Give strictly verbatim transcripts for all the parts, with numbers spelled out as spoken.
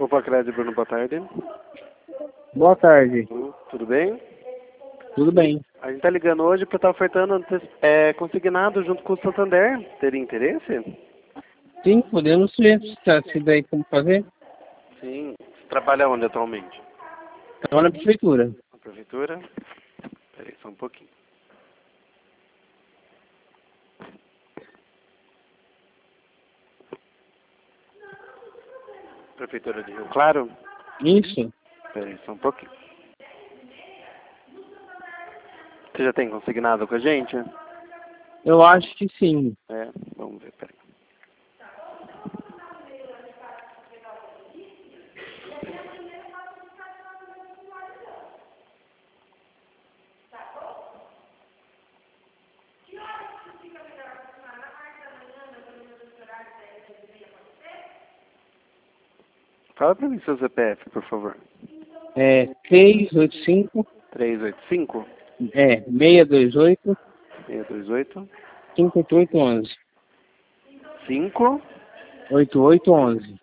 Opa, Crédito Bruno, boa tarde. Boa tarde. Tudo bem? Tudo bem. A gente tá ligando hoje para estar ofertando é, consignado junto com o Santander. Teria interesse? Sim, podemos ver se se daí como fazer. Sim. Você trabalha onde atualmente? Trabalho na prefeitura. Na prefeitura? Peraí, só um pouquinho. Prefeitura de Rio Claro? Isso. Peraí, só um pouquinho. Você já tem consignado com a gente? Eu acho que sim. É, vamos ver, peraí. Fala pra mim seu C P F, por favor. É três oito cinco, três oito cinco, é seis dois oito, seis dois oito, cinco oito oito um um. cinco. oito oito um um.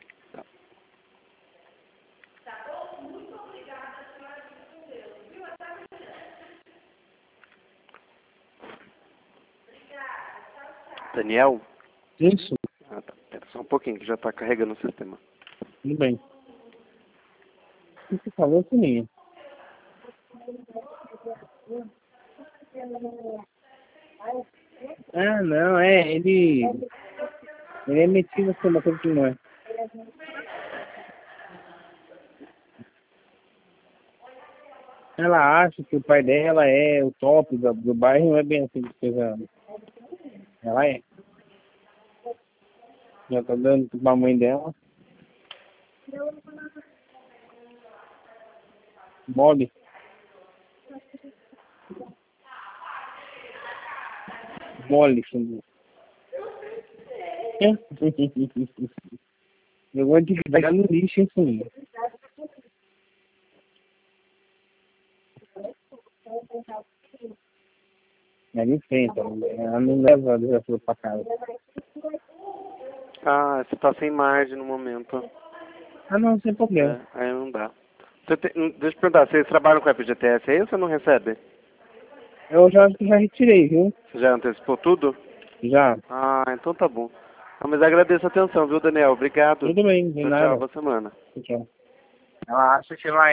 Daniel? Isso. Ah, tá. Pera só um pouquinho que já tá carregando o sistema. Tudo bem. O que você falou comigo? Ah, não, é, ele... Ele é metido assim, uma coisa que não é. Ela acha que o pai dela é o top do, do bairro, não é bem assim que coisa. Ela é. Já tá dando pra mãe dela. Mole. Mole, filho. Eu vou te pegar no lixo, hein, filho. Ela enfrenta, ela não leva a desafio pra casa. Ah, você tá sem margem no momento. Ah, não, sem problema. É, aí não dá. Você tem, hum, deixa eu perguntar, vocês trabalham com F G T S aí ou você não recebe? Eu já, já retirei, viu? Você já antecipou tudo? Já. Ah, então tá bom. Ah, mas agradeço a atenção, viu, Daniel? Obrigado. Tudo bem, de Tchau, tchau, nada. boa semana. Tchau. Ela acha que vai